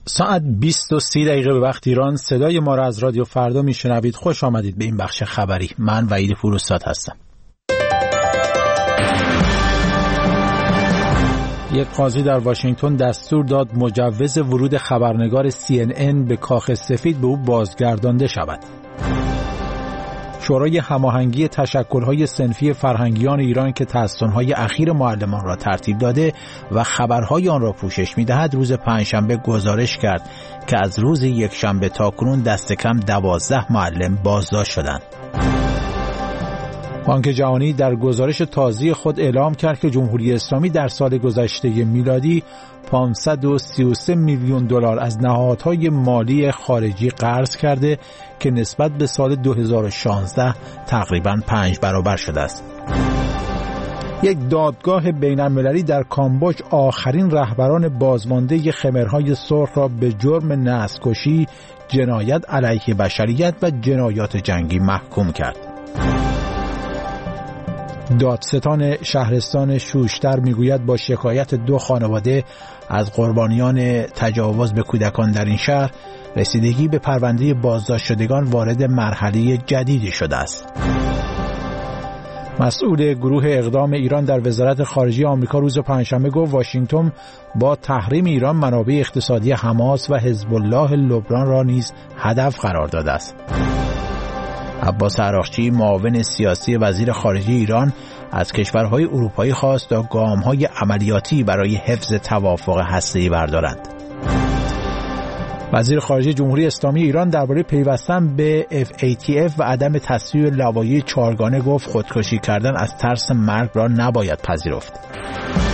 ساعت 20:30 به وقت ایران. صدای ما را از رادیو فردا میشنوید. خوش آمدید به این بخش خبری. من وحید پوراستاد هستم. یک قاضی در واشنگتن دستور داد مجوز ورود خبرنگار CNN به کاخ سفید به او بازگردانده شود. شورای هماهنگی تشکل‌های صنفی فرهنگیان ایران که تحسن‌های اخیر معلمان را ترتیب داده و خبرهای آن را پوشش می‌دهد، روز پنجشنبه گزارش کرد که از روز یکشنبه تاکنون دست کم 12 معلم بازداشت شدند. بانک جهانی در گزارش تازه خود اعلام کرد که جمهوری اسلامی در سال گذشته میلادی 533 میلیون دلار از نهادهای مالی خارجی قرض کرده که نسبت به سال 2016 تقریباً 5 برابر شده است. یک دادگاه بین‌المللی در کامبوج آخرین رهبران بازمانده خمرهای سرخ را به جرم نسل‌کشی، جنایت علیه بشریت و جنایات جنگی محکوم کرد. دادستان شهرستان شوشتر میگوید با شکایت 2 خانواده از قربانیان تجاوز به کودکان در این شهر، رسیدگی به پرونده بازداشت شدگان وارد مرحله جدیدی شده است. مسئول گروه اقدام ایران در وزارت خارجه آمریکا روز پنجشنبه گفت واشنگتن با تحریم ایران منابع اقتصادی حماس و حزب الله لبنان را نیز هدف قرار داده است. عباس عراقچی معاون سیاسی وزیر خارجه ایران از کشورهای اروپایی خواست تا گام‌های عملیاتی برای حفظ توافق هسته‌ای بردارند. وزیر خارجه جمهوری اسلامی ایران درباره پیوستن به FATF و عدم تصویب لوایح 4گانه گفت خودکشی کردن از ترس مرگ را نباید پذیرفت.